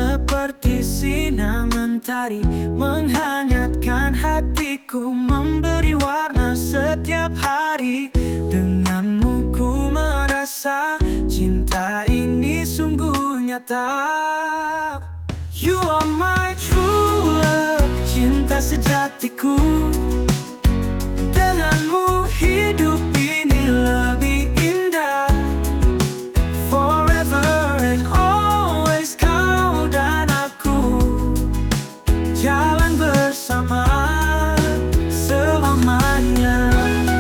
seperti sinar mentari, menghangatkan hatiku, memberi warna setiap hari. Denganmu ku merasa cinta ini sungguh nyata. You are my true love, cinta sejatiku. Denganmu hidup ini lebih indah. Forever and always kau dan aku jalan bersama selamanya.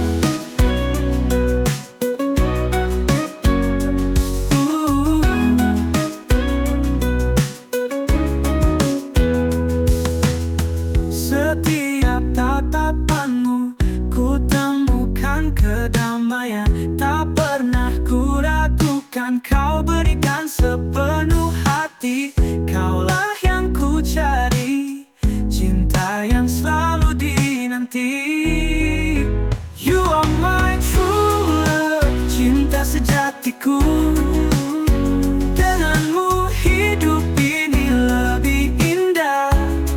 Setiap tatapanmu ku temukan kedamaian, tak pernah ku ragukan, kau berikan sepenuh hati. Kaulah yang ku cari, cinta yang selalu dinanti. You are my true love, cinta sejatiku. Denganmu hidup ini lebih indah.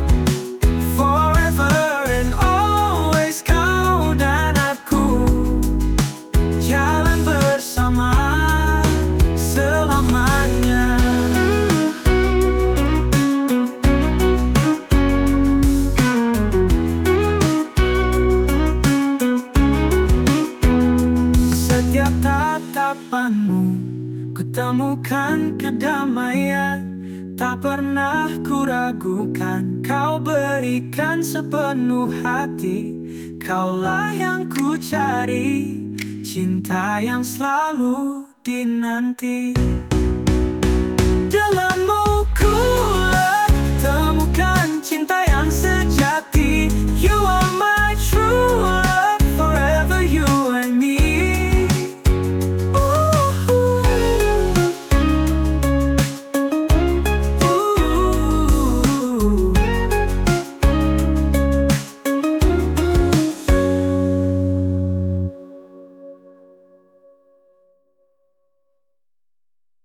Forever and always kau dan aku jalan bersama selamanya. Setiap tatapanmu kutemukan kedamaian, tak pernah ku ragukan, kau berikan sepenuh hati. Kaulah yang ku cari, cinta yang selalu dinanti. Dalam